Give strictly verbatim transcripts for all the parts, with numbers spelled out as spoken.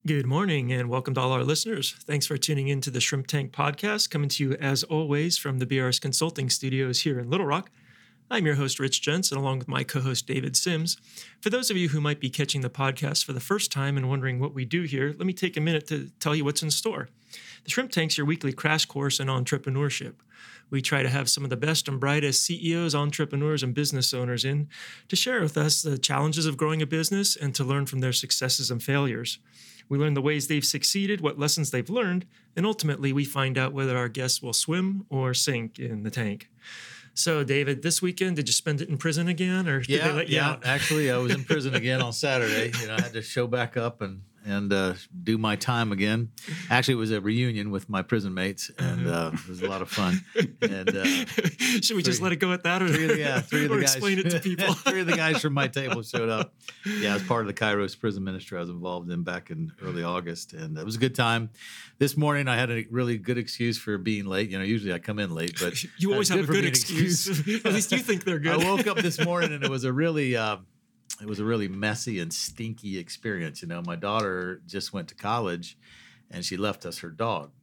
Good morning and welcome to all our listeners. Thanks for tuning in to the Shrimp Tank Podcast, coming to you as always from the B R S Consulting Studios here in Little Rock. I'm your host, Rich Jensen, along with my co-host, David Sims. For those of you who might be catching the podcast for the first time and wondering what we do here, let me take a minute to tell you what's in store. The Shrimp Tank's your weekly crash course in entrepreneurship. We try to have some of the best and brightest C E Os, entrepreneurs, and business owners in to share with us the challenges of growing a business and to learn from their successes and failures. We learn the ways they've succeeded, what lessons they've learned, and ultimately we find out whether our guests will swim or sink in the tank. So, David, this weekend, did you spend it in prison again, or did yeah, they let you yeah. out? Actually, I was in prison again on Saturday. You know, I had to show back up and and uh, do my time again. Actually, it was a reunion with my prison mates, and uh, it was a lot of fun. And uh, should we three, just let it go at that, or, three of the, yeah, three of the or guys, explain it to people? Three of the guys from my table showed up. Yeah, as part of the Kairos prison ministry I was involved in back in early August, and it was a good time. This morning, I had a really good excuse for being late. You know, usually I come in late, but you always have a good excuse. excuse. At least you think they're good. I woke up this morning and it was a really. Uh, It was a really messy and stinky experience. You know, my daughter just went to college and she left us her dog.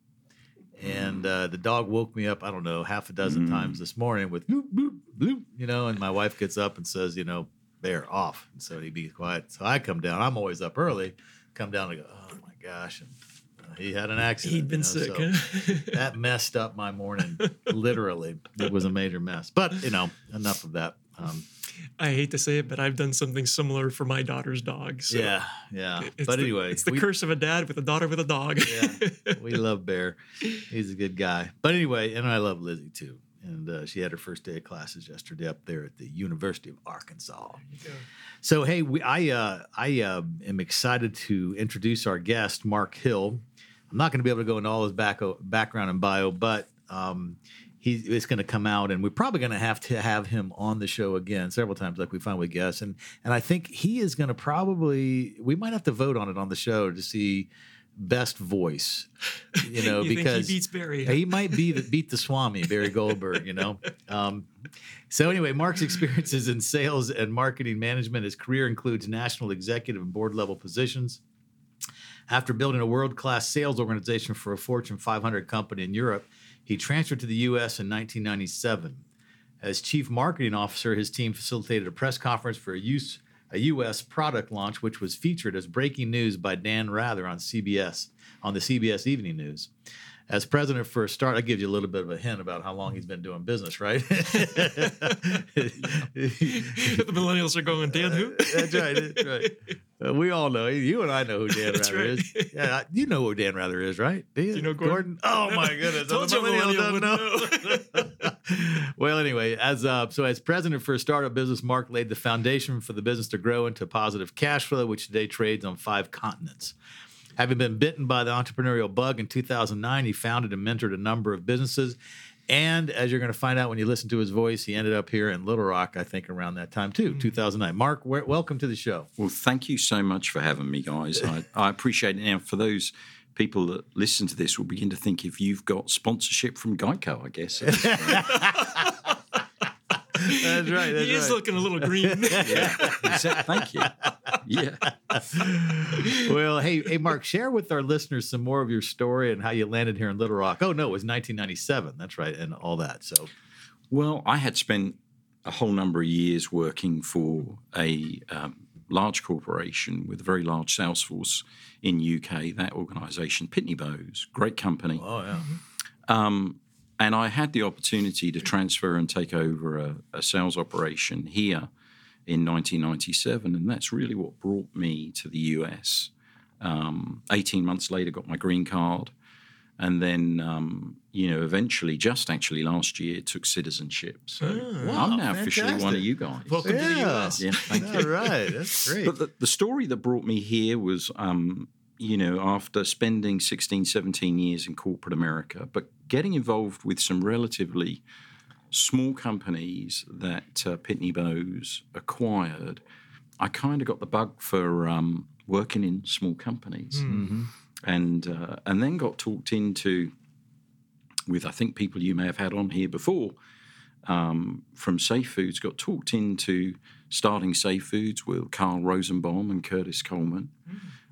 And uh, the dog woke me up, I don't know, half a dozen mm. times this morning with bloop, bloop, bloop, you know, and my wife gets up and says, you know, Bear, off. And so he'd be quiet. So I come down. I'm always up early. Come down and go, oh, my gosh. And uh, he had an accident. He'd been you know, sick, so huh? That messed up my morning, literally. It was a major mess. But, you know, enough of that. Um, I hate to say it, but I've done something similar for my daughter's dog. So yeah, yeah. It's but the, anyway. It's the we, curse of a dad with a daughter with a dog. Yeah, we love Bear. He's a good guy. But anyway, and I love Lizzie too. And uh, she had her first day of classes yesterday up there at the University of Arkansas. So, hey, we, I, uh, I uh, am excited to introduce our guest, Mark Hill. I'm not going to be able to go into all his back, background and bio, but um, He, it's going to come out, and we're probably going to have to have him on the show again several times, like we find with guests. And and I think he is going to probably, we might have to vote on it on the show to see best voice, you know, you because think he beats Barry. He might be the, beat the Swami, Barry Goldberg, you know. Um, so anyway, Mark's experiences in sales and marketing management, his career includes national executive and board level positions. After building a world-class sales organization for a Fortune five hundred company in Europe, he transferred to the U S in nineteen ninety-seven. As chief marketing officer, his team facilitated a press conference for a U S, a U S product launch, which was featured as breaking news by Dan Rather on C B S, on the C B S Evening News. As president for a start, I give you a little bit of a hint about how long he's been doing business, right? The millennials are going, Dan who? Uh, that's right. That's right. Uh, we all know. You and I know who Dan That's Rather right. is. Yeah, you know who Dan Rather is, right? Do you, Do you know Gordon? Gordon? Oh my goodness! Told you a millennial wouldn't know. Well, anyway, as uh, so as president for a startup business, Mark laid the foundation for the business to grow into positive cash flow, which today trades on five continents. Having been bitten by the entrepreneurial bug in two thousand nine, he founded and mentored a number of businesses. And as you're going to find out when you listen to his voice, he ended up here in Little Rock, I think, around that time, too, mm. two thousand nine. Mark, w- welcome to the show. Well, thank you so much for having me, guys. I, I appreciate it. Now, for those people that listen to this will begin to think if you've got sponsorship from Geico, I guess. That's right. That's he is right. looking a little green. Yeah. Thank you. Yeah. Well, hey, hey, Mark, share with our listeners some more of your story and how you landed here in Little Rock. Oh, no, it was nineteen ninety-seven. That's right. And all that. So, well, I had spent a whole number of years working for a um, large corporation with a very large sales force in U K, that organization, Pitney Bowes, great company. Oh, yeah. Um, And I had the opportunity to transfer and take over a, a sales operation here in nineteen ninety-seven, and that's really what brought me to the U S. Um, eighteen months later, got my green card, and then, um, you know, eventually, just actually last year, took citizenship. So oh, wow, I'm now fantastic. officially one of you guys. Welcome yeah. to the U S. Yeah, thank you. All right, that's great. But the, the story that brought me here was, um, you know, after spending sixteen, seventeen years in corporate America, but getting involved with some relatively small companies that uh, Pitney Bowes acquired, I kind of got the bug for um, working in small companies. Mm-hmm. And uh, and then got talked into, with I think people you may have had on here before, um, from Safe Foods, got talked into starting Safe Foods with Carl Rosenbaum and Curtis Coleman. Mm.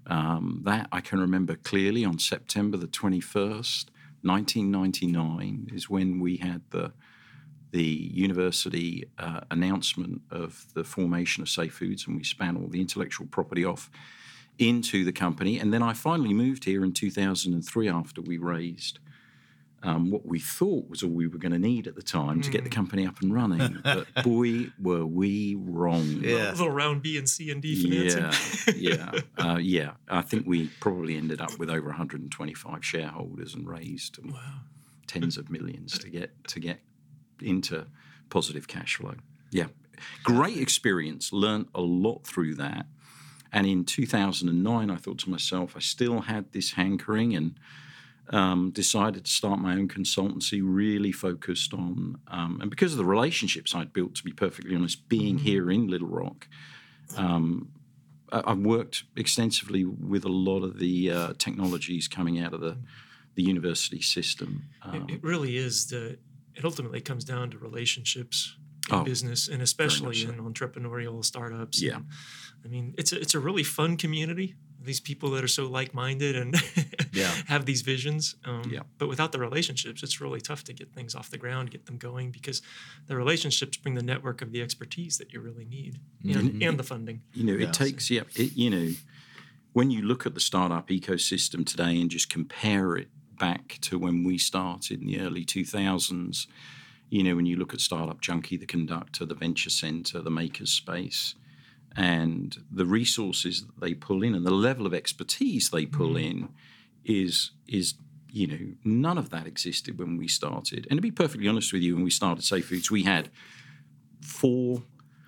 Um, that I can remember clearly on September the twenty-first, nineteen ninety-nine, is when we had the the university uh, announcement of the formation of Safe Foods, and we span all the intellectual property off into the company. And then I finally moved here in two thousand three after we raised um, what we thought was all we were going to need at the time mm. to get the company up and running. But boy, were we wrong. Yeah. A little round B and C and D financing. Yeah, yeah, uh, yeah. I think we probably ended up with over one hundred twenty-five shareholders and raised um, wow. tens of millions to get to get into positive cash flow. Yeah, great experience. Learned a lot through that. And in two thousand nine, I thought to myself, I still had this hankering, and um, decided to start my own consultancy, really focused on, um, and because of the relationships I'd built, to be perfectly honest, being mm-hmm. here in Little Rock, um, I, I've worked extensively with a lot of the uh, technologies coming out of the, the university system. Um, it, it really is the. It ultimately comes down to relationships in oh, business, and especially so. in entrepreneurial startups. Yeah, and, I mean, it's a, it's a really fun community. These people that are so like-minded and yeah. have these visions. Um, yeah. But without the relationships, it's really tough to get things off the ground, get them going, because the relationships bring the network of the expertise that you really need and, Mm-hmm. and the funding. You know, Yeah. it takes, yeah, it, you know, when you look at the startup ecosystem today and just compare it back to when we started in the early two thousands, you know, when you look at Startup Junkie, the Conductor, the Venture Center, the Makers Space, and the resources that they pull in and the level of expertise they pull mm. in is, is, you know, none of that existed when we started. And to be perfectly honest with you, when we started Safe Foods, we had four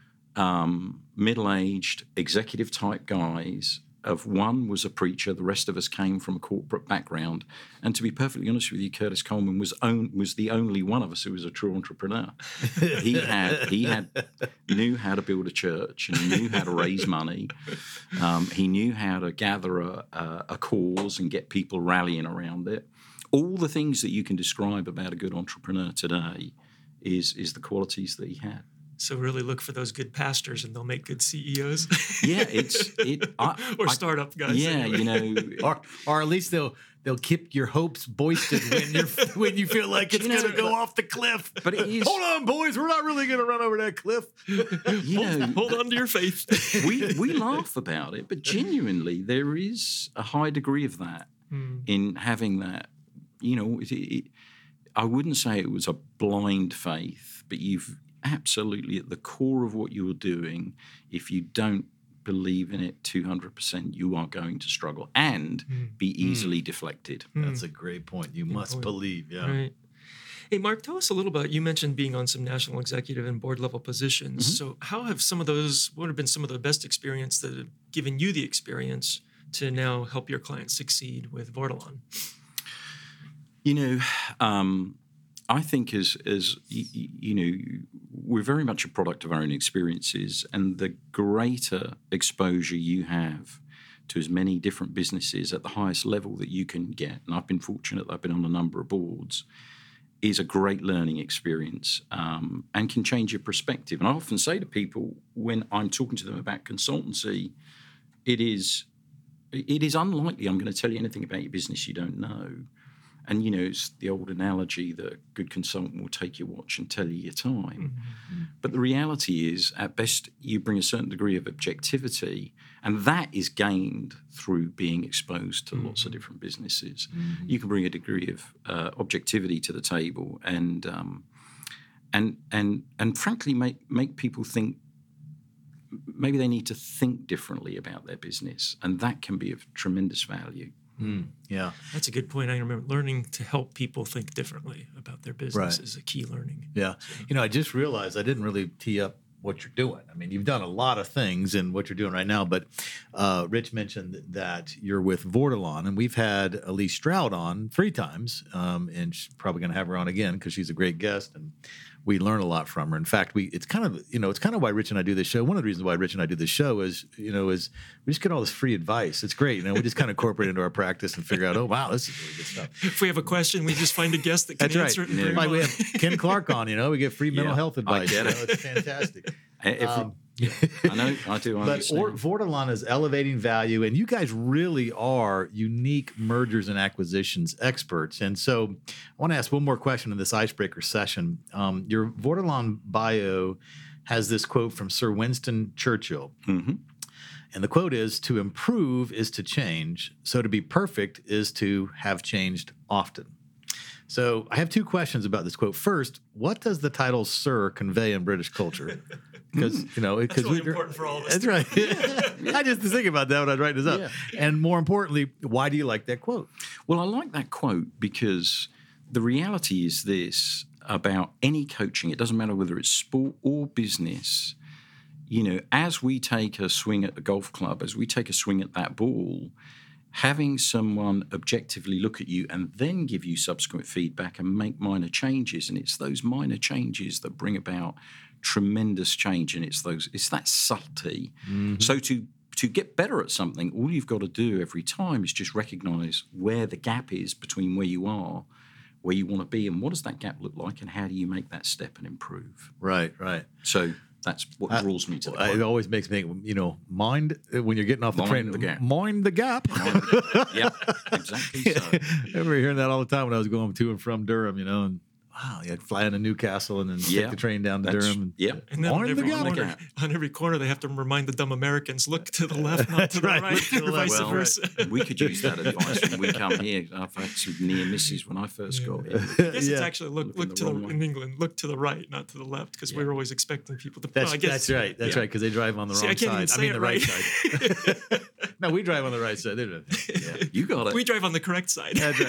um, middle-aged executive-type guys. Of one was a preacher, the rest of us came from a corporate background. And to be perfectly honest with you, Curtis Coleman was own, was the only one of us who was a true entrepreneur. he had he had knew how to build a church, and he knew how to raise money. Um, he knew how to gather a, a, a cause and get people rallying around it. All the things that you can describe about a good entrepreneur today is is the qualities that he had. So really look for those good pastors, and they'll make good C E Os. Yeah, it's it I, or I, startup guys. Yeah, anyway. you know, or or at least they'll they'll keep your hopes boosted when you're when you feel like it's You know, going to go but- off the cliff. but it is. Hold on, boys, we're not really going to run over that cliff. You know, Hold on to your faith. we we laugh about it, but genuinely, there is a high degree of that Hmm. in having that. You know, it, it, I wouldn't say it was a blind faith, but you've absolutely at the core of what you're doing, if you don't believe in it two hundred percent, you are going to struggle and Mm. be easily deflected. That's a great point. You must point. believe. Yeah. Right. Hey, Mark, tell us a little about, you mentioned being on some national executive and board level positions. Mm-hmm. So how have some of those, what have been some of the best experience that have given you the experience to now help your clients succeed with Vortalon? You know, um, I think as as y- y- you know, we're very much a product of our own experiences, and the greater exposure you have to as many different businesses at the highest level that you can get, and I've been fortunate that I've been on a number of boards, is a great learning experience um, and can change your perspective. And I often say to people when I'm talking to them about consultancy, it is it is unlikely I'm going to tell you anything about your business you don't know. And, you know, it's the old analogy that a good consultant will take your watch and tell you your time. Mm-hmm. But the reality is, at best, you bring a certain degree of objectivity, and that is gained through being exposed to mm-hmm. lots of different businesses. Mm-hmm. You can bring a degree of uh, objectivity to the table and, um, and, and, and frankly, make, make people think maybe they need to think differently about their business, and that can be of tremendous value. Mm, yeah. That's a good point. I remember learning to help people think differently about their business Right. is a key learning. Yeah. You know, I just realized I didn't really tee up what you're doing. I mean, you've done a lot of things in what you're doing right now, but uh, Rich mentioned that you're with Vortalon, and we've had Elise Stroud on three times, um, and she's probably going to have her on again because she's a great guest, and we learn a lot from her. In fact, we it's kind of you know it's kind of why Rich and I do this show. One of the reasons why Rich and I do this show is you know is we just get all this free advice. It's great, you know. We just kind of incorporate it into our practice and figure out, oh wow, this is really good stuff. If we have a question, we just find a guest that can That's right. answer it. and Yeah. bring Like them we on. have Ken Clark on, you know, we get free mental Yeah, health I advice. get you it. know, it's fantastic. If, Um, I know, I do But understand. or, Vordelon is elevating value, and you guys really are unique mergers and acquisitions experts. And so I want to ask one more question in this icebreaker session. Um, your Vordelon bio has this quote from Sir Winston Churchill. hmm And the quote is, "To improve is to change, so to be perfect is to have changed often." So I have two questions about this quote. First, what does the title "Sir" convey in British culture? Because you know, because really important for all of us That's to right. I just was thinking about that when I was writing this up. Yeah. And more importantly, why do you like that quote? Well, I like that quote because the reality is this about any coaching, it doesn't matter whether it's sport or business. You know, as we take a swing at the golf club, as we take a swing at that ball, having someone objectively look at you and then give you subsequent feedback and make minor changes, and it's those minor changes that bring about tremendous change, and it's those it's that subtlety. Mm-hmm. So to to get better at something, all you've got to do every time is just recognize where the gap is between where you are, where you want to be, and what does that gap look like, and how do you make that step and improve. Right, right. So that's what I- draws me to the It quote. always makes me, you know, mind when you're getting off the Mind train. the gap. Mind the gap. Yeah, exactly so. I remember hearing that all the time when I was going to and from Durham, you know, and wow, you had to fly into Newcastle and then Yeah, take the train down to That's- Durham. And, yeah. And then on Mind the every, gap. corner, on every corner, they have to remind the dumb Americans, look to the left, not to the right, right, look to the or left. vice Well, versa. we could use that advice when we come here. I've had some near misses when I first got here. I guess it's Yeah. actually look, Looking look the to the, wrong way. in England, look to the right, not to the left, because we Yeah. were always expecting people to. That's, well, I guess, that's right. That's yeah. right. Because they drive on the See, I wrong can't even side. I say mean, it the right, right. side. No, we drive on the right side. They don't. Yeah, you got it. We drive on the correct side. That's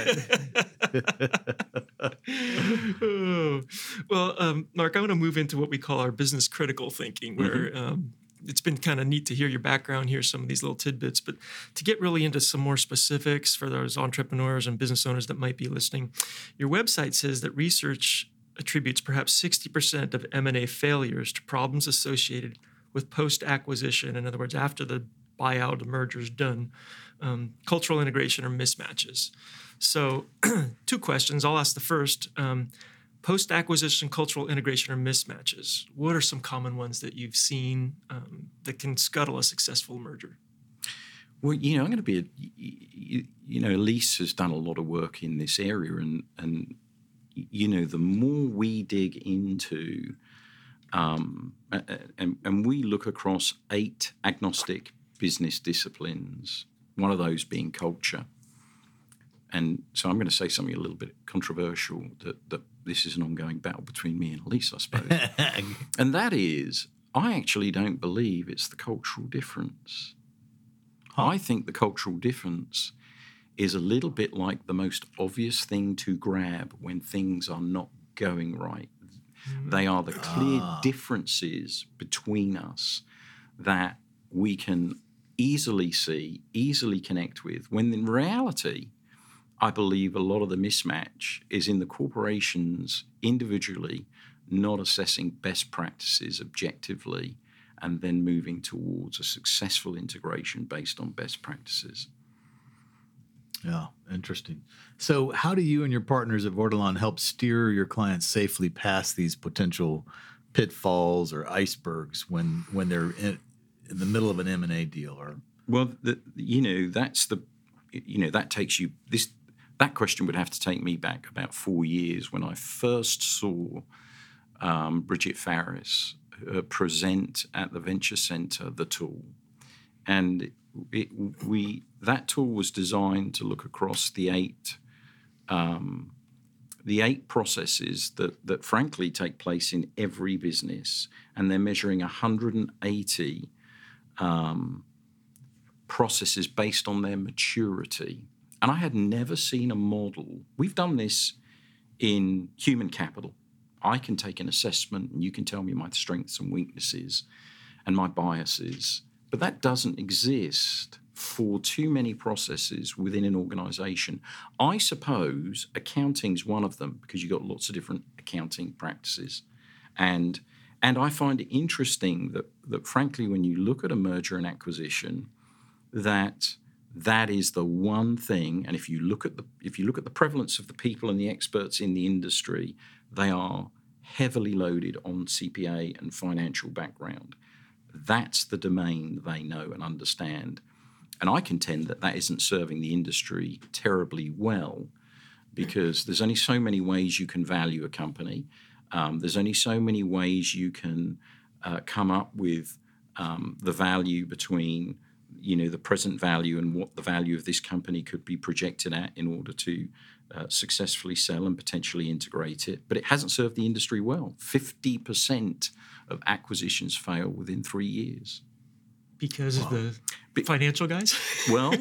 right. Oh. Well, um, Mark, I want to move into what we call our business critical thinking, where Mm-hmm. um, it's been kind of neat to hear your background, hear some of these little tidbits, but to get really into some more specifics for those entrepreneurs and business owners that might be listening, your website says that research attributes perhaps sixty percent of M and A failures to problems associated with post-acquisition, in other words, after the buyout or merger is done, um, cultural integration or mismatches. So two questions. I'll ask the first. Um, post-acquisition cultural integration or mismatches. What are some common ones that you've seen um, that can scuttle a successful merger? Well, you know, I'm going to be, a, you, you know, Elise has done a lot of work in this area, and and you know, the more we dig into, um, and and we look across eight agnostic business disciplines, one of those being culture. And so I'm going to say something a little bit controversial, that, that this is an ongoing battle between me and Elise, I suppose. And that is, I actually don't believe it's the cultural difference. I think the cultural difference is a little bit like the most obvious thing to grab when things are not going right. Mm-hmm. They are the clear ah. differences between us that we can easily see, easily connect with, when in reality, I believe a lot of the mismatch is in the corporations individually not assessing best practices objectively and then moving towards a successful integration based on best practices. Yeah, interesting. So how do you and your partners at Vordelon help steer your clients safely past these potential pitfalls or icebergs when when they're in, in the middle of an M and A deal? Or Well, the, you know, that's the, you know, that takes you, this, that question would have to take me back about four years when I first saw um, Bridget Farris uh, present at the Venture Center the tool. And it, we that tool was designed to look across the eight um, the eight processes that, that frankly take place in every business, and they're measuring one hundred eighty um, processes based on their maturity. And I had never seen a model. We've done this in human capital. I can take an assessment and you can tell me my strengths and weaknesses and my biases, but that doesn't exist for too many processes within an organization. I suppose accounting's one of them, because you've got lots of different accounting practices. And and I find it interesting that that frankly, when you look at a merger and acquisition, that that is the one thing, and if you look at the if you look at the prevalence of the people and the experts in the industry, they are heavily loaded on C P A and financial background. That's the domain they know and understand. And I contend that that isn't serving the industry terribly well, because there's only so many ways you can value a company. Um, there's only so many ways you can uh, come up with um, the value between, you know, the present value and what the value of this company could be projected at in order to uh, successfully sell and potentially integrate it. But it hasn't served the industry well. fifty percent of acquisitions fail within three years. Because wow. of the Be- financial guys? Well,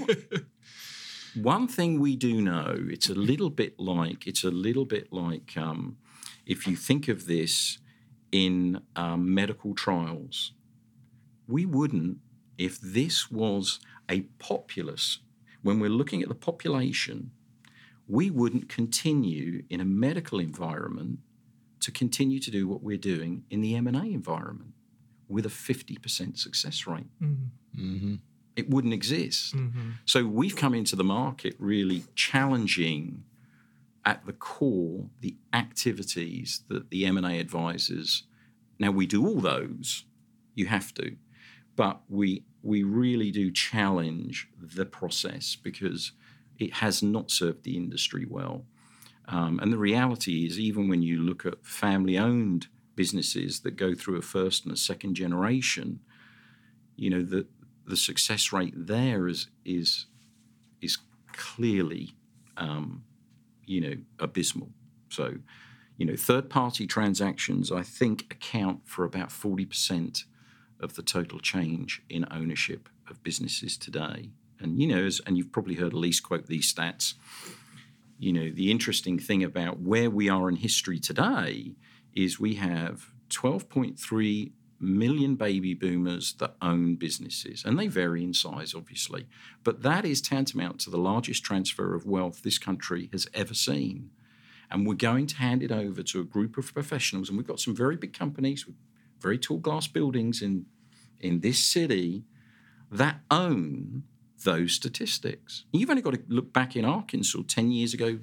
one thing we do know, it's a little bit like, it's a little bit like um, if you think of this in um, medical trials, we wouldn't, if this was a populace, when we're looking at the population, we wouldn't continue in a medical environment to continue to do what we're doing in the M and A environment with a fifty percent success rate. Mm-hmm. Mm-hmm. It wouldn't exist. Mm-hmm. So we've come into the market really challenging at the core the activities that the M and A advisors, now we do all those, you have to, but we we really do challenge the process because it has not served the industry well. Um, and the reality is, even when you look at family-owned businesses that go through a first and a second generation, you know, the the success rate there is is is clearly, um, you know, abysmal. So, you know, third-party transactions, I think, account for about forty percent of the total change in ownership of businesses today. And, you know, as, and you've probably heard Elise quote these stats. You know, the interesting thing about where we are in history today is we have twelve point three million baby boomers that own businesses, and they vary in size, obviously. But that is tantamount to the largest transfer of wealth this country has ever seen. And we're going to hand it over to a group of professionals, and we've got some very big companies with very tall glass buildings in, in this city that own those statistics. You've only got to look back in Arkansas ten years ago,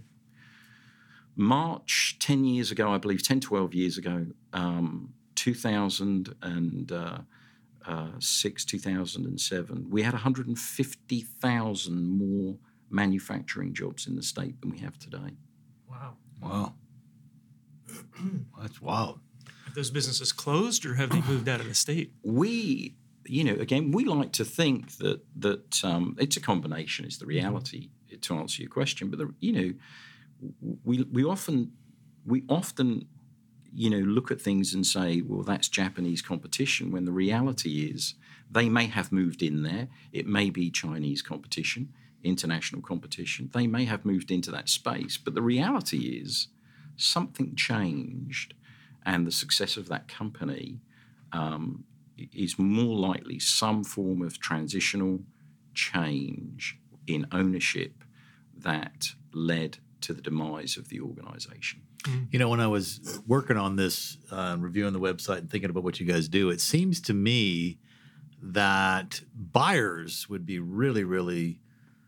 March ten years ago, I believe, ten, twelve years ago, um, two thousand six, two thousand seven, we had one hundred fifty thousand more manufacturing jobs in the state than we have today. Wow. Wow. That's wild. Have those businesses closed or have they moved out of the state? We... You know, again, we like to think that that um, it's a combination. Is the reality mm-hmm. to answer your question? But the, you know, we we often we often you know look at things and say, well, that's Japanese competition. When the reality is, they may have moved in there. It may be Chinese competition, international competition. They may have moved into that space. But the reality is, something changed, and the success of that company. Um, is more likely some form of transitional change in ownership that led to the demise of the organization. You know, when I was working on this, uh, reviewing the website and thinking about what you guys do, it seems to me that buyers would be really, really,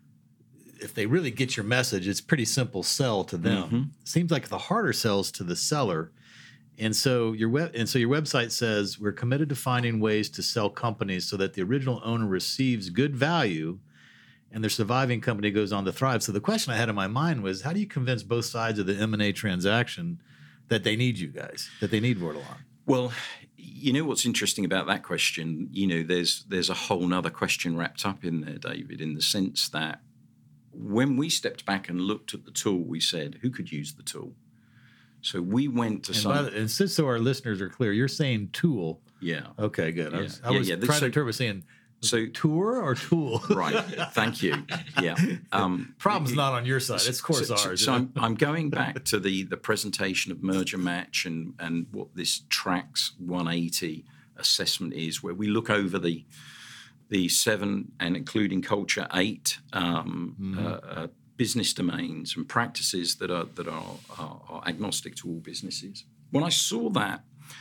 if they really get your message, it's pretty simple sell to them. Mm-hmm. Seems like the harder sells to the seller. And so your web and so your website says we're committed to finding ways to sell companies so that the original owner receives good value and their surviving company goes on to thrive. So the question I had in my mind was, how do you convince both sides of the M and A transaction that they need you guys, that they need Bordelon? Well, you know what's interesting about that question, you know, there's there's a whole nother question wrapped up in there, David, in the sense that when we stepped back and looked at the tool, we said, who could use the tool? So we went to and some... The, and just so our listeners are clear, you're saying tool. Yeah. Okay, good. Yeah. I was, I yeah, was yeah. trying so, to interpret saying so, tour or tool. Right. Thank you. Yeah. Um, Problem's not on your side. It's, of course, so, ours. So, so I'm, I'm going back to the, the presentation of Merger Match and, and what this TRACS one eighty assessment is, where we look over the the seven, and including culture, eight um, mm. uh, uh, business domains and practices that are that are, are, are agnostic to all businesses. When I saw that,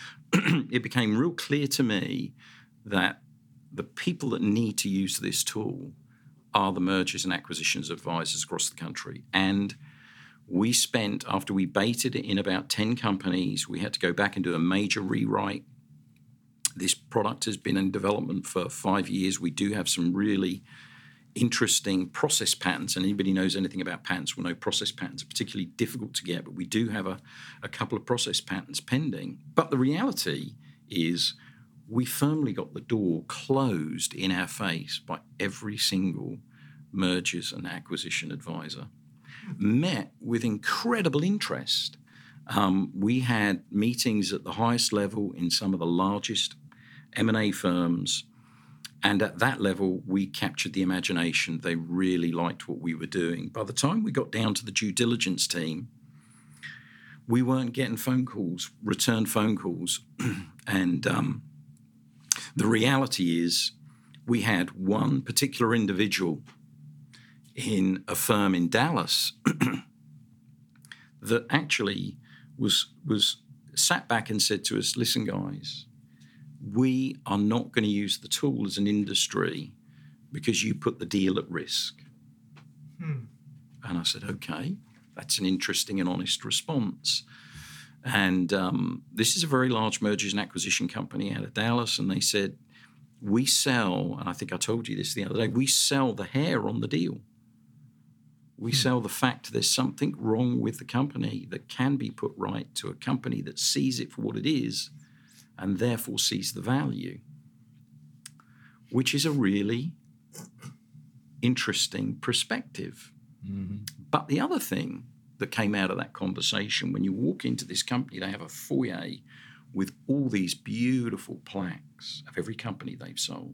it became real clear to me that the people that need to use this tool are the mergers and acquisitions advisors across the country. And we spent, after we baited it in about ten companies, we had to go back and do a major rewrite This product has been in development for five years. We do have some really interesting process patents, and anybody knows anything about patents will know process patents are particularly difficult to get, but we do have a, a couple of process patents pending. But the reality is we firmly got the door closed in our face by every single mergers and acquisition advisor, met with incredible interest. Um, we had meetings at the highest level in some of the largest M and A firms. And at that level, we captured the imagination. They really liked what we were doing. By the time we got down to the due diligence team, we weren't getting phone calls, return phone calls. and um, the reality is we had one particular individual in a firm in Dallas that actually was, was sat back and said to us, listen, guys, we are not going to use the tool as an industry because you put the deal at risk. Hmm. And I said, okay, that's an interesting and honest response. And um, this is a very large mergers and acquisition company out of Dallas. And they said, we sell, and I think I told you this the other day, we sell the hair on the deal. We hmm. sell the fact there's something wrong with the company that can be put right to a company that sees it for what it is and therefore sees the value, which is a really interesting perspective. Mm-hmm. But the other thing that came out of that conversation, when you walk into this company, they have a foyer with all these beautiful plaques of every company they've sold.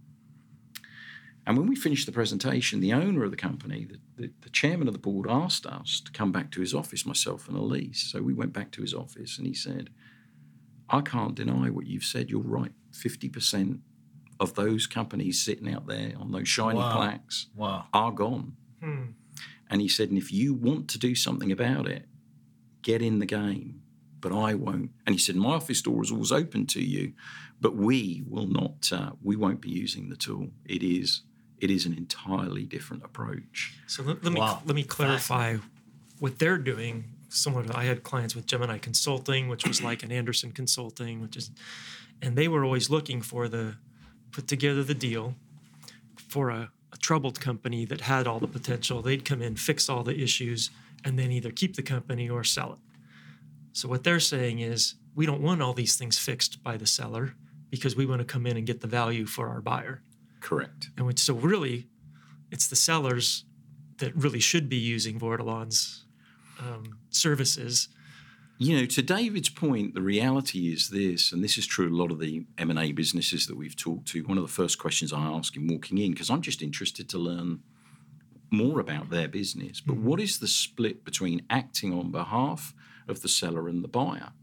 And when we finished the presentation, the owner of the company, the, the, the chairman of the board, asked us to come back to his office, myself and Elise. So we went back to his office and he said, I can't deny what you've said. You're right. fifty percent of those companies sitting out there on those shiny wow. plaques wow. are gone. Hmm. And he said, and if you want to do something about it, get in the game, but I won't. And he said, my office door is always open to you, but we will not, uh, we won't be using the tool. It is, it is an entirely different approach. So let, let me, wow. let me clarify what they're doing. Similar to, I had clients with Gemini Consulting, which was like an Anderson Consulting, which is, and they were always looking for the, put together the deal for a, a troubled company that had all the potential. They'd come in, fix all the issues, and then either keep the company or sell it. So what they're saying is, we don't want all these things fixed by the seller because we want to come in and get the value for our buyer. Correct. And which, so really, it's the sellers that really should be using Vortilon's Um, services. You know, to David's point, the reality is this, and this is true a lot of the M and A businesses that we've talked to. One of the first questions I ask him walking in, because I'm just interested to learn more about their business, but mm-hmm. what is the split between acting on behalf of the seller and the buyer?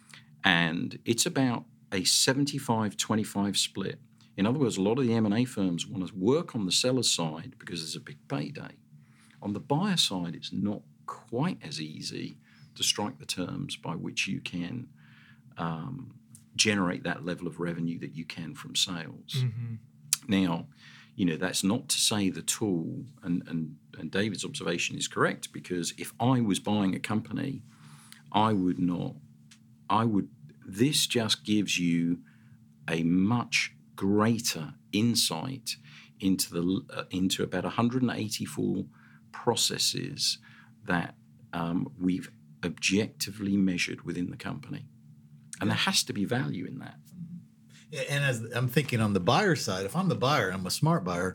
And it's about a seventy-five twenty-five split. In other words, a lot of the M and A firms want to work on the seller's side because there's a big payday. On the buyer side, it's not quite as easy to strike the terms by which you can um, generate that level of revenue that you can from sales. Mm-hmm. Now, you know, that's not to say the tool, and, and, and David's observation is correct, because if I was buying a company, I would not, I would, this just gives you a much greater insight into the uh, into about one hundred eighty-four processes that um, we've objectively measured within the company. And there has to be value in that. Yeah, and as I'm thinking on the buyer side, if I'm the buyer, I'm a smart buyer,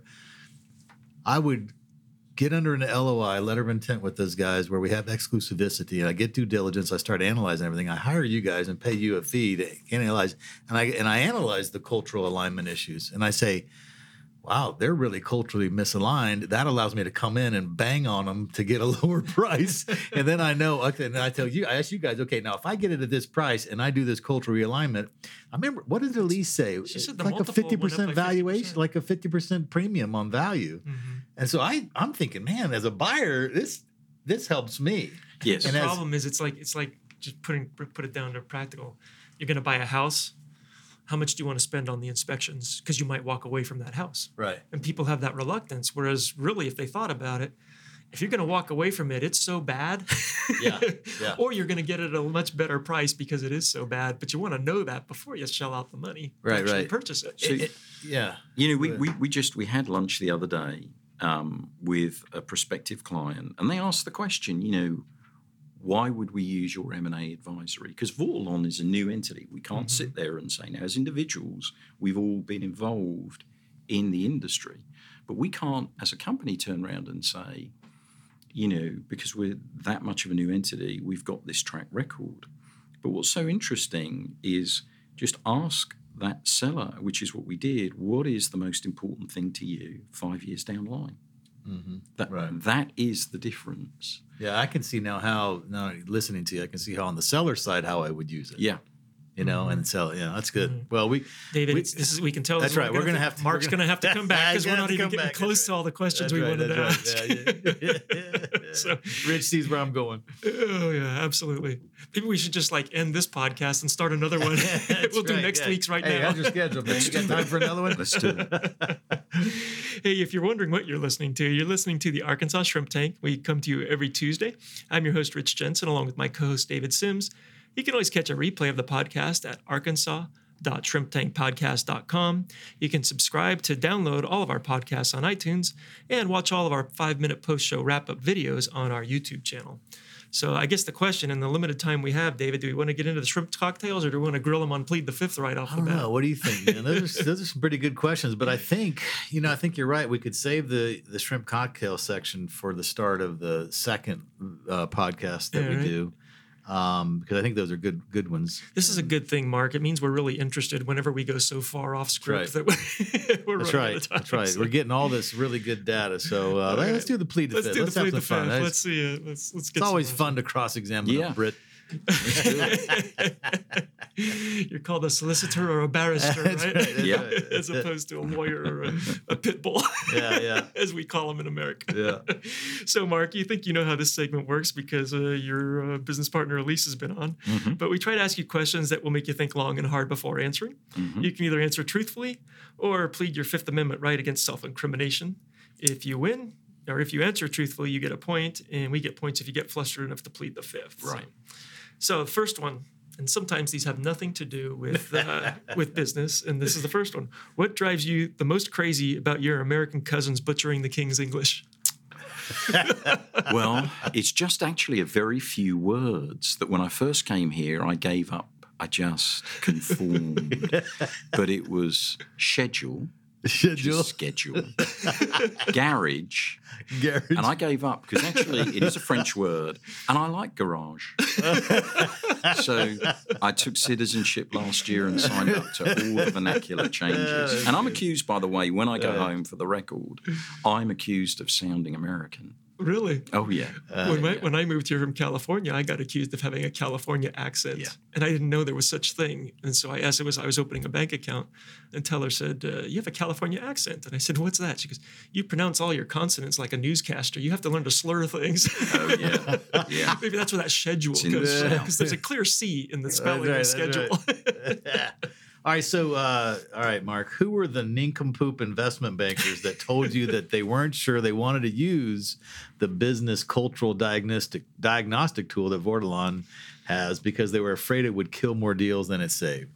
I would get under an L O I, letter of intent with those guys where we have exclusivity, and I get due diligence, I start analyzing everything. I hire you guys and pay you a fee to analyze, and I and I analyze the cultural alignment issues. And I say, wow, they're really culturally misaligned. That allows me to come in and bang on them to get a lower price. And then I know, okay, and I tell you, I ask you guys, okay, now if I get it at this price and I do this cultural realignment, I remember, what did Elise say? She said the like a fifty percent like valuation, fifty percent. like a fifty percent premium on value. Mm-hmm. And so I, I'm thinking, man, as a buyer, this this helps me. Yes. And the as, problem is it's like it's like just putting put it down to practical. You're going to buy a house. How much do you want to spend on the inspections? Because you might walk away from that house. Right. And people have that reluctance. Whereas really, if they thought about it, if you're going to walk away from it, it's so bad. Yeah, yeah. Or you're going to get it at a much better price because it is so bad. But you want to know that before you shell out the money to Right, actually right. purchase it. So- It- it- yeah. You know, we, we, we just we had lunch the other day um, with a prospective client, and they asked the question, you know, why would we use your M and A advisory? Because Vortalon is a new entity. We can't Mm-hmm. sit there and say, now, as individuals, we've all been involved in the industry, but we can't, as a company, turn around and say, you know, because we're that much of a new entity, we've got this track record. But what's so interesting is just ask that seller, which is what we did, what is the most important thing to you five years down the line? Mm-hmm. That, Right. that is the difference. Yeah, I can see now how, now listening to you, I can see how on the seller side, how I would use it. Yeah. You know, and sell. Yeah, that's good. Well, we, David, we- it's, this is we can tell. That's this is right. We're gonna have to- Mark's we're going to gonna- have to come back because we're Gonna not have to even come getting back. close That's to all the questions that's we right, wanted to that's ask. right. Yeah, yeah, yeah. So- Rich sees where I'm going. Oh yeah, absolutely. Maybe we should just like end this podcast and start another one. That's we'll do right, next yeah. week's right hey, now. how's your schedule, man? You got time for another one? Let's do it. Hey, if you're wondering what you're listening to, you're listening to the Arkansas Shrimp Tank. We come to you every Tuesday. I'm your host, Rich Jensen, along with my co-host, David Sims. You can always catch a replay of the podcast at arkansas dot shrimp tank podcast dot com. You can subscribe to download all of our podcasts on iTunes and watch all of our five-minute post-show wrap-up videos on our YouTube channel. So I guess the question in the limited time we have, David, do we want to get into the shrimp cocktails or do we want to grill them on Plead the Fifth right off I the don't bat? know. What do you think, man? Those are, those are some pretty good questions. But I think, you know, I think you're right. We could save the the shrimp cocktail section for the start of the second uh, podcast that Yeah, we right. do, um, because I think those are good good ones. This is a good thing, Mark. It means we're really interested whenever we go so far off script that we- we're That's running out right. of time. That's right. So We're getting all this really good data. So uh, Okay. let's do the plead the let's fifth. do Let's the have Plead some the fun. Fifth. It's, Let's see it. Let's let's get. it's some always more. fun to cross examine Yeah. a Brit. You're called a solicitor or a barrister, That's right? right, that's Yeah. right. As opposed to a lawyer or a, a pit bull. Yeah, yeah. As we call them in America. Yeah. So, Mark, you think you know how this segment works because uh, your uh, business partner Elise has been on. Mhm. But we try to ask you questions that will make you think long and hard before answering. Mhm. You can either answer truthfully or plead your Fifth Amendment right against self-incrimination. If you win, or if you answer truthfully, you get a point, and we get points if you get flustered enough to plead the fifth. So- Right. So, the first one, and sometimes these have nothing to do with uh, with business, and this is the first one. What drives you the most crazy about your American cousins butchering the King's English? Well, it's just actually a very few words that when I first came here, I gave up. I just conformed. But it was schedule, which Schedule. is schedule, garage, Garage. and I gave up because actually it is a French word, and I like garage. So I took citizenship last year and signed up to all the vernacular changes. And I'm accused, by the way, when I go home for the record, I'm accused of sounding American. Really? Oh yeah. when, my, when I moved here from California, I got accused of having a California accent, Yeah. and I didn't know there was such thing. And so I asked, it was I was opening a bank account, and teller said, uh, "You have a California accent." And I said, "What's that?" She goes, "You pronounce all your consonants like a newscaster. You have to learn to slur things." Oh yeah. Yeah. Maybe that's where that schedule It's in the comes from, cell. because there's a clear C in the spelling right, of that's schedule. All right, so uh, all right, Mark, who were the nincompoop investment bankers that told you that they weren't sure they wanted to use the business cultural diagnostic diagnostic tool that Vortalon has because they were afraid it would kill more deals than it saved?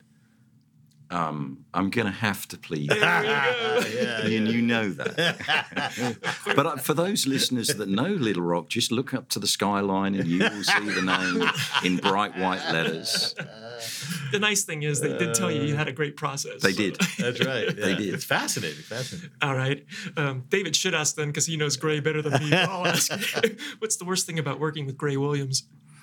Um, I'm going to have to plead. There we go. Yeah, And you know that. But uh, for those listeners that know Little Rock, just look up to the skyline and you will see the name in bright white letters. The nice thing is they did tell you you had a great process. They so- did. That's right. They yeah. did. It's fascinating. Fascinating. All right. Um, David should ask then because he knows Gray better than me. I'll ask. What's the worst thing about working with Gray Williams?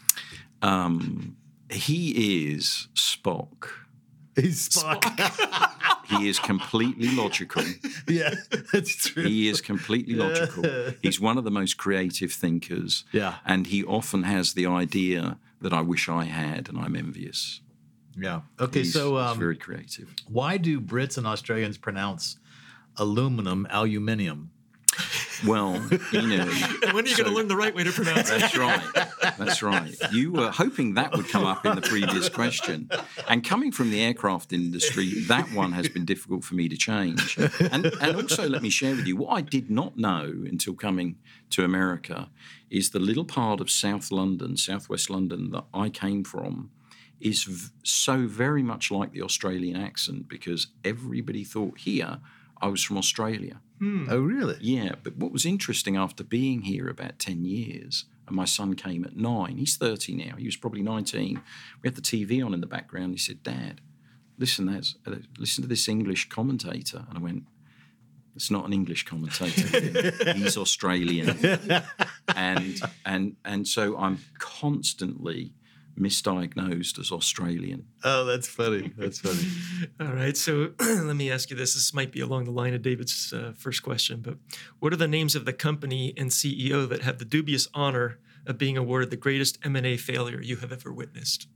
Um, he is Spock. He's Spock. He is completely logical. Yeah, that's true. He is completely logical. He's one of the most creative thinkers. Yeah. And he often has the idea that I wish I had, and I'm envious. Yeah. Okay, He's, so he's um, very creative. why do Brits and Australians pronounce aluminum aluminium? Well, you know. When are you so- going to learn the right way to pronounce it? That's right. That's right. You were hoping that would come up in the previous question. And coming from the aircraft industry, that one has been difficult for me to change. And, and also, let me share with you, what I did not know until coming to America is the little part of South London, Southwest London, that I came from is v- so very much like the Australian accent, because everybody thought here I was from Australia. Oh, really? Yeah, but what was interesting after being here about ten years, and my son came at nine, he's thirty now, he was probably nineteen, we had the T V on in the background, he said, Dad, listen, there's, uh, listen to this English commentator. And I went, it's not an English commentator, he's Australian. and, and, and so I'm constantly misdiagnosed as Australian. Oh, that's funny. That's funny. All right. So let me ask you this. This might be along the line of David's uh, first question, but what are the names of the company and C E O that have the dubious honor of being awarded the greatest M and A failure you have ever witnessed?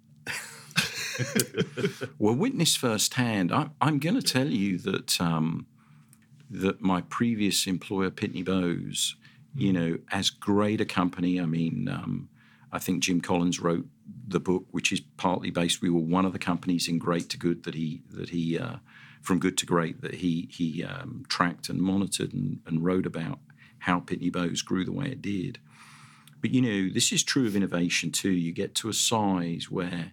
Well, witness firsthand, I, I'm going to tell you that um, that my previous employer, Pitney Bowes, you know, as great a company, I mean, um, I think Jim Collins wrote the book, which is partly based. We were one of the companies in Great to Good that he that he uh, from Good to Great that he he um, tracked and monitored and, and wrote about how Pitney Bowes grew the way it did. But you know, this is true of innovation too. You get to a size where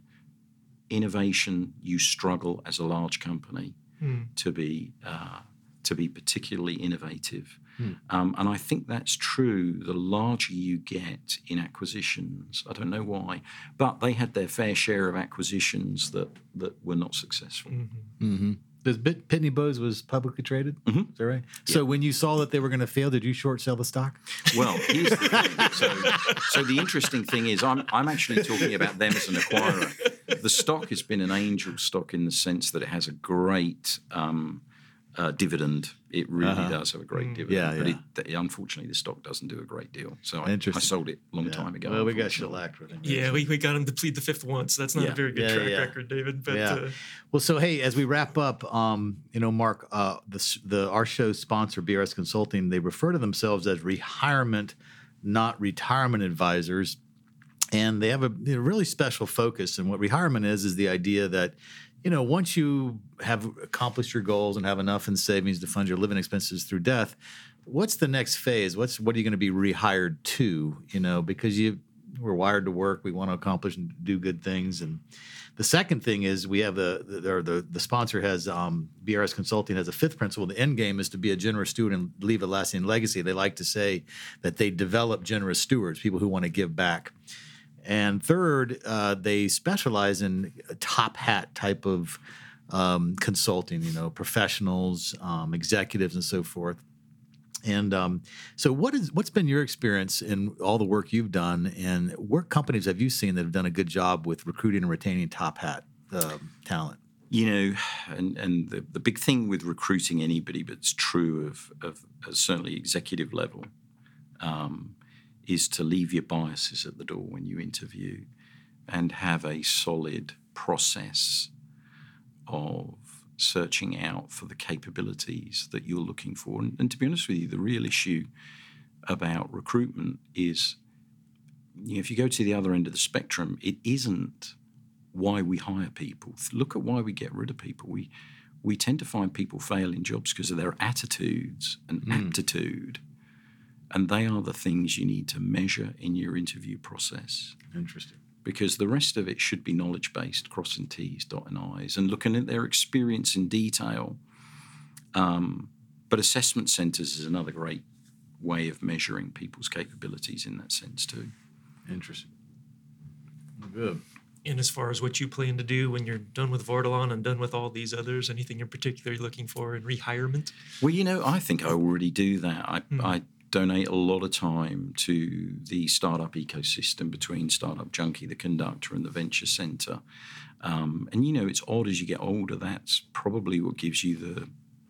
innovation, you struggle as a large company Hmm. to be uh, to be particularly innovative. Hmm. Um, and I think that's true the larger you get in acquisitions. I don't know why, but they had their fair share of acquisitions that, that were not successful. Mm-hmm. Does Bit- Pitney Bowes was publicly traded? Mhm. Is that right? So when you saw that they were going to fail, did you short sell the stock? Well, here's the thing. So, so the interesting thing is I'm, I'm actually talking about them as an acquirer. The stock has been an angel stock in the sense that it has a great um, uh, dividend. It really Uh-huh. does have a great Mm. dividend. Yeah, but It, unfortunately, the stock doesn't do a great deal. So I, I Interesting. sold it a long Yeah. time ago. Well, we got unfortunately. shellacked with him. Yeah, we, we got him to plead the fifth once. That's not Yeah. a very good Yeah, track yeah. record, David. But Yeah. uh, Well, so hey, as we wrap up, um, you know, Mark, uh, the the our show's sponsor, B R S Consulting, they refer to themselves as retirement, not retirement advisors, and they have a, a really special focus. And what retirement is is the idea that, you know, once you have accomplished your goals and have enough in savings to fund your living expenses through death, what's the next phase? What's what are you going to be rehired to? You know, because you we're wired to work, we want to accomplish and do good things. And the second thing is we have the the or the, the sponsor has um, B R S Consulting has a fifth principle. The end game is to be a generous steward and leave a lasting legacy. They like to say that they develop generous stewards, people who want to give back. And third, uh, they specialize in a top hat type of um, consulting, you know, professionals, um, executives, and so forth. And um, so, what is what's been your experience in all the work you've done, and what companies have you seen that have done a good job with recruiting and retaining top hat uh, talent? You know, and, and the, the big thing with recruiting anybody, but it's true of, of, of certainly executive level, um, is to leave your biases at the door when you interview and have a solid process of searching out for the capabilities that you're looking for. And, and to be honest with you, the real issue about recruitment is, you know, if you go to the other end of the spectrum, it isn't why we hire people. Look at why we get rid of people. We we tend to find people fail in jobs because of their attitudes and Mm. aptitude. And they are the things you need to measure in your interview process, Interesting. because the rest of it should be knowledge-based, crossing T's, dotting I's, and looking at their experience in detail. Um, but assessment centers is another great way of measuring people's capabilities in that sense too. Interesting. Good. and as far as what you plan to do when you're done with Vordalon and done with all these others, anything you're particularly looking for in rehirement? Well, you know, I think I already do that. I, Hmm. I donate a lot of time to the startup ecosystem between Startup Junkie, the conductor, and the Venture Center. Um, and, you know, it's odd as you get older, that's probably what gives you the...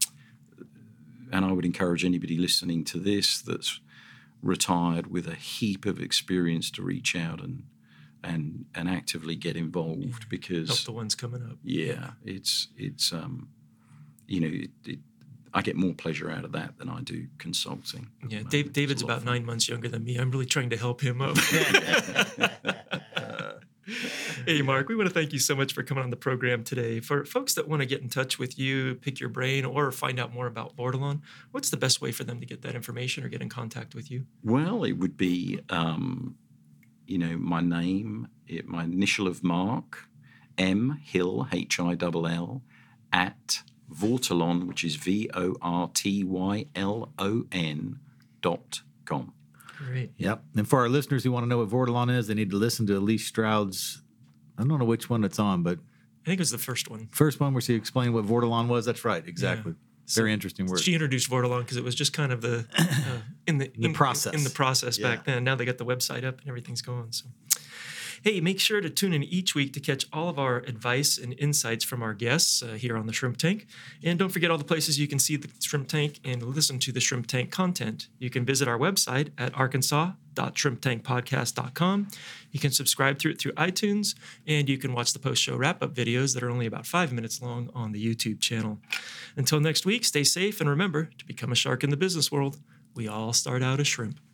And I would encourage anybody listening to this that's retired with a heap of experience to reach out and and and actively get involved, because... Help the ones coming up. Yeah, it's it's um, you know, it, it, I get more pleasure out of that than I do consulting. Yeah, Um, Dave, it's David's a lot about of fun. nine months younger than me. I'm really trying to help him up. Hey, Mark, we want to thank you so much for coming on the program today. For folks that want to get in touch with you, pick your brain, or find out more about Bordelon, what's the best way for them to get that information or get in contact with you? Well, it would be, um, you know, my name, it, my initial of Mark, M Hill, H I L L, at Vortolon, which is V O R T Y L O N dot com. Great. Yep. And for our listeners who want to know what Vortolon is, they need to listen to Elise Stroud's, I don't know which one it's on, but I think it was the first one. first one where she explained what Vortolon was. That's right. Exactly. Yeah. Very interesting word. She introduced Vortolon because it was just kind of the uh, in the In the in, process. in the process Yeah. back then. Now they got the website up and everything's going. So, hey, make sure to tune in each week to catch all of our advice and insights from our guests uh, here on the Shrimp Tank. And don't forget all the places you can see the Shrimp Tank and listen to the Shrimp Tank content. You can visit our website at arkansas dot shrimp tank podcast dot com. You can subscribe to it through iTunes, and you can watch the post-show wrap-up videos that are only about five minutes long on the YouTube channel. Until next week, stay safe, and remember, to become a shark in the business world, we all start out as shrimp.